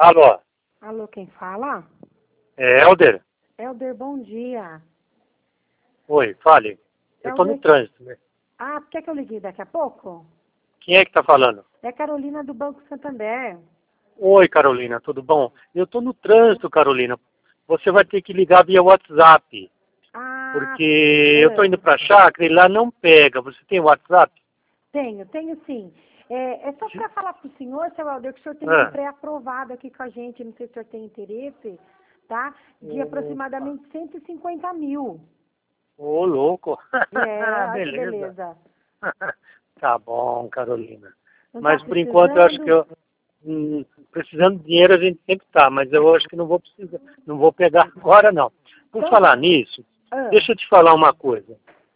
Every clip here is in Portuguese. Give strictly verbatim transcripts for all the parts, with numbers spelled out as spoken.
Alô? Alô, quem fala? É Helder? Helder, bom dia. Oi, fale. Eu tô no Helder... trânsito, né? Ah, quer que eu ligue daqui a pouco? Quem é que tá falando? É Carolina do Banco Santander. Oi, Carolina, tudo bom? Eu tô no trânsito, Carolina. Você vai ter que ligar via WhatsApp. Ah, Porque eu tô é. indo pra chácara e lá não pega. Você tem WhatsApp? Tenho, tenho sim. É, é só para falar para o senhor, seu Helder, que o senhor tem um Ah. pré-aprovado aqui com a gente, não sei se o senhor tem interesse, tá? De Opa. aproximadamente cento e cinquenta mil. Ô, louco. É, olha que Beleza. beleza. Tá bom, Carolina. Não tá Mas por enquanto eu acho que precisando? eu... hum, precisando de dinheiro a gente sempre tá, mas eu acho que não vou precisar, não vou pegar agora não. Por Então, falar nisso, ah, deixa eu te falar uma coisa.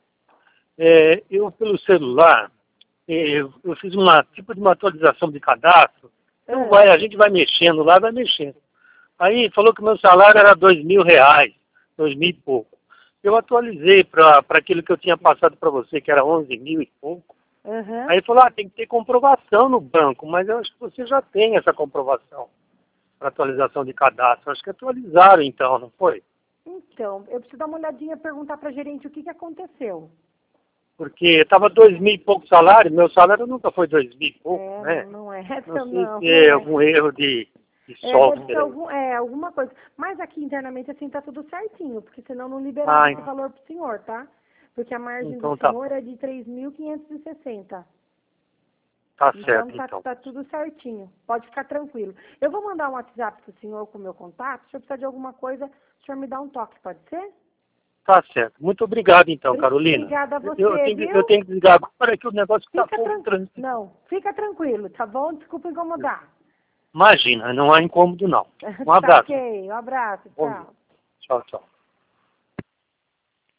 É, eu pelo celular, é, eu, eu fiz uma tipo de uma atualização de cadastro, então ah, vai, a gente vai mexendo lá, vai mexendo. Aí falou que meu salário era dois mil reais, dois mil e pouco. Eu atualizei para aquilo que eu tinha passado para você, que era onze mil e pouco. aham. Aí falou, ah, tem que ter comprovação no banco, mas eu acho que você já tem essa comprovação para atualização de cadastro. Acho que atualizaram então, não foi? Então, eu preciso dar uma olhadinha e perguntar para a gerente o que, que aconteceu. Porque estava dois mil e pouco salário, meu salário nunca foi dois mil e pouco, É, né? não, não é Não essa sei não, se não é é. algum erro de, de É, deve ser software aí. algum, é, alguma coisa. Mas aqui internamente assim tá tudo certinho, porque senão não liberava Ah, esse valor pro senhor, tá? Porque a margem do então tá senhor bom. é de três mil quinhentos e sessenta. Tá Então certo tá, então. tá tudo certinho. Pode ficar tranquilo. Eu vou mandar um WhatsApp pro senhor com o meu contato. Se eu precisar de alguma coisa, o senhor me dá um toque, pode ser? Tá certo. Muito obrigado então, Bri- Carolina. Obrigada a Eu, eu você, tenho, que- eu viu? tenho que desligar agora que o negócio está Fica fogo no tranquilo. trânsito. Não, fica tranquilo, tá bom? Desculpa incomodar. Imagina, não há incômodo não. Um Tá abraço. ok. Um abraço, Bom dia. tchau. Tchau, tchau.